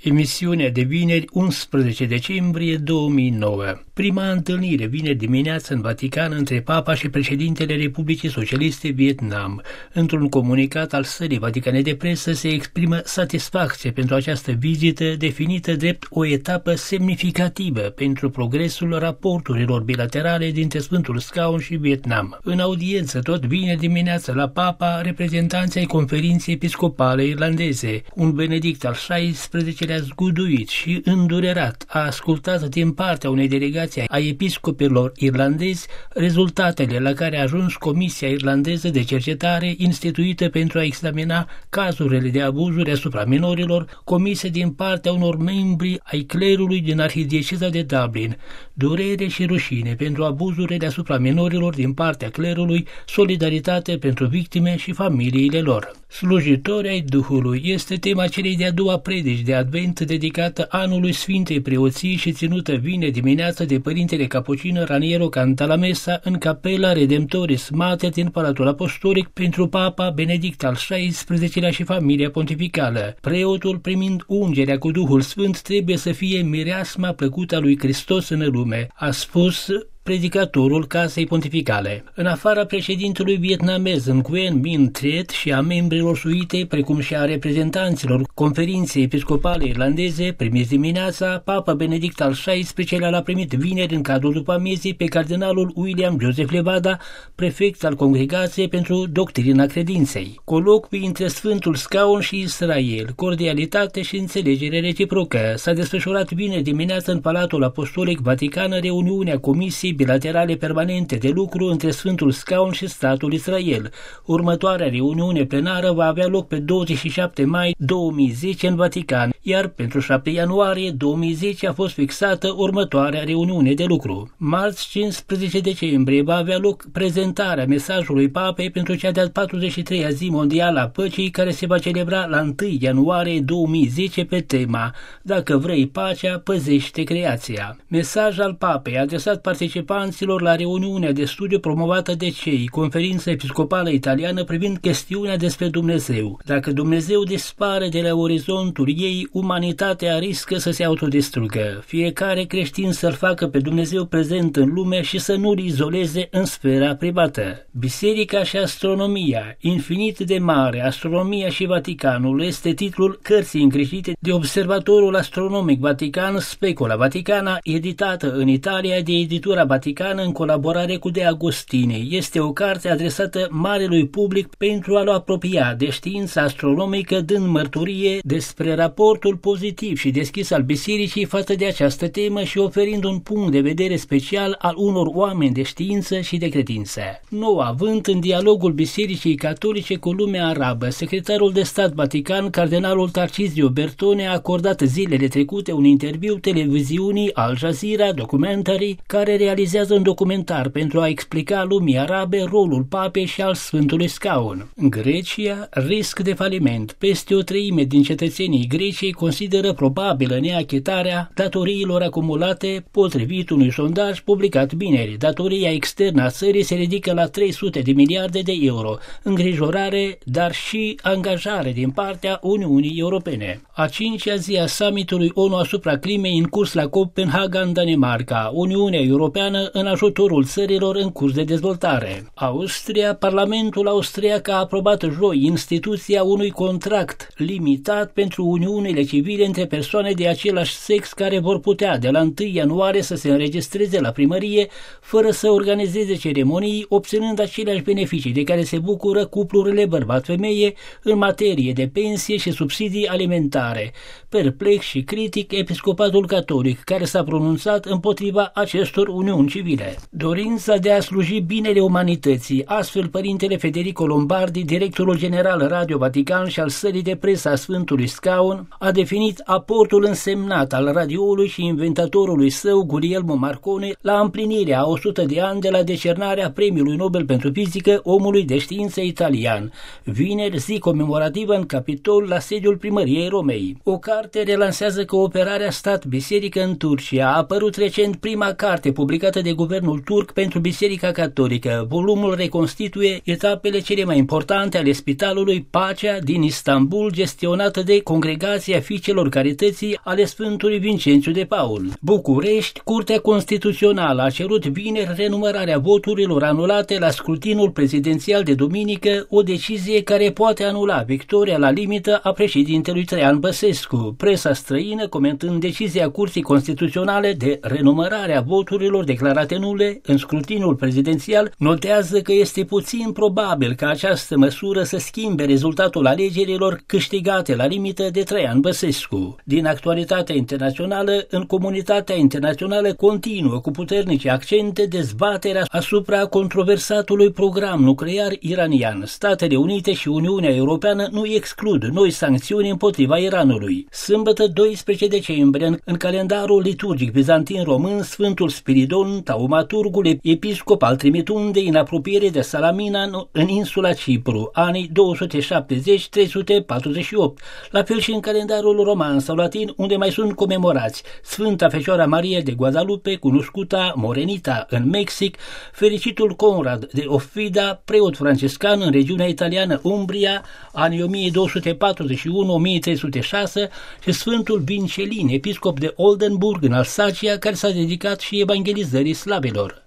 Emisiunea de vineri 11 decembrie 2009. Prima întâlnire vineri dimineață în Vatican între Papa și președintele Republicii Socialiste Vietnam. Într-un comunicat al Sălii Vaticane de Presă se exprimă satisfacție pentru această vizită definită drept o etapă semnificativă pentru progresul raporturilor bilaterale dintre Sfântul Scaun și Vietnam. În audiență tot vineri dimineață la Papa, reprezentanții ai Conferinței Episcopale Irlandeze, un Benedict al XVI-lea zguduit și îndurerat a ascultat din partea unei delegații a episcopilor irlandezi rezultatele la care a ajuns Comisia Irlandeză de Cercetare instituită pentru a examina cazurile de abuzuri asupra minorilor comise din partea unor membri ai clerului din Arhidieceza de Dublin. Durere și rușine pentru abuzurile asupra minorilor din partea clerului, solidaritate pentru victime și familiile lor. Slujitori ai Duhului este tema celei de-a doua predici de Advent dedicată anului Sfintei Preoții și ținută vineri dimineață de Părintele Capucin Raniero Cantalamessa în Capela Redemptoris Mater din Palatul Apostolic pentru Papa Benedict al XVI-lea și familia pontificală. Preotul, primind ungerea cu Duhul Sfânt, trebuie să fie mireasma plăcută a lui Hristos în lume, a spus predicatorul Casei Pontificale. În afara președintelui vietnamez Nguyen Minh Triet și a membrilor suitei, precum și a reprezentanților Conferinței Episcopale Irlandeze, primiți dimineața, Papa Benedict al XVI-lea l-a primit vineri în cadrul după-amiezii pe cardinalul William Joseph Levada, prefect al Congregației pentru Doctrina Credinței. Colocvii între Sfântul Scaun și Israel, cordialitate și înțelegere reciprocă. S-a desfășurat vineri dimineață în Palatul Apostolic Vatican reuniunea Comisiei bilaterale permanente de lucru între Sfântul Scaun și statul Israel. Următoarea reuniune plenară va avea loc pe 27 mai 2010 în Vatican, iar pentru 7 ianuarie 2010 a fost fixată următoarea reuniune de lucru. Marți 15 decembrie va avea loc prezentarea mesajului Papei pentru cea de-a 43-a zi mondială a păcii, care se va celebra la 1 ianuarie 2010 pe tema Dacă vrei pacea, păzește creația. Mesaj al Papei adresat participanților la reuniunea de studiu promovată de CEI, Conferința Episcopală Italiană, privind chestiunea despre Dumnezeu. Dacă Dumnezeu dispare de la orizontul ei, umanitatea riscă să se autodistrugă. Fiecare creștin să-L facă pe Dumnezeu prezent în lume și să nu-L izoleze în sfera privată. Biserica și astronomia, infinit de mare, astronomia și Vaticanul, este titlul cărții îngrijite de Observatorul Astronomic Vatican, Specula Vaticana, editată în Italia de editura Vaticană în colaborare cu De Agostini. Este o carte adresată marelui public pentru a-l apropia de știința astronomică, dând mărturie despre raportul pozitiv și deschis al bisericii față de această temă și oferind un punct de vedere special al unor oameni de știință și de credință. Nou avânt în dialogul Bisericii Catolice cu lumea arabă, secretarul de stat Vatican, cardinalul Tarcisio Bertone, a acordat zilele trecute un interviu televiziunii Al Jazeera Documentary, care realizează un documentar pentru a explica lumii arabe rolul Papei și al Sfântului Scaun. În Grecia, risc de faliment. Peste o treime din cetățenii Greciei consideră probabilă neachitarea datoriilor acumulate, potrivit unui sondaj publicat vineri. Datoria externă a țării se ridică la 300 de miliarde de euro. Îngrijorare, dar și angajare din partea Uniunii Europene. A 5-a zi a summitului ONU asupra climei în curs la Copenhaga, în Danemarca. Uniunea Europeană în ajutorul țărilor în curs de dezvoltare. Austria, Parlamentul austriac a aprobat joi instituția unui contract limitat pentru uniunile civile între persoane de același sex care vor putea de la 1 ianuarie să se înregistreze la primărie fără să organizeze ceremonii, obținând aceleași beneficii de care se bucură cuplurile bărbat-femeie în materie de pensie și subsidii alimentare. Perplex și critic Episcopatul Catolic, care s-a pronunțat împotriva acestor uniuni civile. Dorința de a sluji binele umanității, astfel Părintele Federico Lombardi, directorul general Radio Vatican și al Sălii de Presă a Sfântului Scaun, a definit aportul însemnat al radioului și inventatorului său, Guglielmo Marconi, la împlinirea a 100 de ani de la decernarea Premiului Nobel pentru Fizică omului de știință italian. Vineri, zi comemorativă în Capitol, la sediul Primăriei Romei. O carte relansează cooperarea stat-biserică în Turcia. A apărut recent prima carte publicată publicată de guvernul turc pentru Biserica Catolică. Volumul reconstituie etapele cele mai importante ale Spitalului Pacea din Istanbul, gestionată de Congregația Fiicelor Carității ale Sfântului Vincențiu de Paul. București, Curtea Constituțională a cerut vineri renumărarea voturilor anulate la scrutinul prezidențial de duminică, o decizie care poate anula victoria la limită a președintelui Traian Băsescu. Presa străină, comentând decizia Curții Constituționale de renumărare a voturilor declarate nule în scrutinul prezidențial, notează că este puțin probabil ca această măsură să schimbe rezultatul alegerilor câștigate la limită de Traian Băsescu. Din actualitatea internațională, în comunitatea internațională continuă cu puternice accente dezbaterea asupra controversatului program nuclear iranian. Statele Unite și Uniunea Europeană nu exclud noi sancțiuni împotriva Iranului. Sâmbătă 12 decembrie, în calendarul liturgic bizantin român, Sfântul Spiridon, taumaturgul episcop al Trimitundei, în apropiere de Salamina, în insula Cipru, anii 270-348, la fel și în calendarul roman sau latin, unde mai sunt comemorați Sfânta Fecioara Maria de Guadalupe, cunoscuta Morenita în Mexic, fericitul Conrad de Offida, preot franciscan în regiunea italiană Umbria, anii 1241-1306, și Sfântul Vincelin, episcop de Oldenburg în Alsacia, care s-a dedicat și evangelizării slavilor.